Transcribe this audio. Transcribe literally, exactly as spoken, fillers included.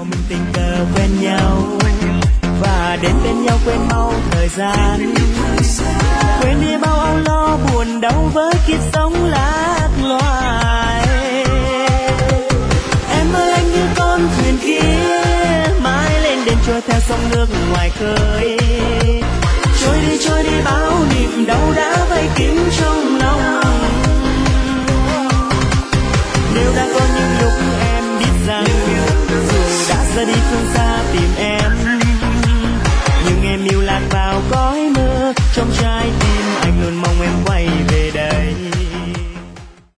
mình tình cờ quen nhau và đến bên nhau quên mau thời gian, quên đi bao âu lo buồn đau với kiếp sống lạc loài. Em ơi anh như con thuyền kia mãi lên đên trôi theo sông nước ngoài khơi, trôi đi trôi đi bao niềm đau đã vây kín trong lòng. Nếu đã có những lúc em biết rằng dù đã ra đi phương xa tìm em, nhưng em yêu lạc vào cõi mơ, trong trái tim anh luôn mong em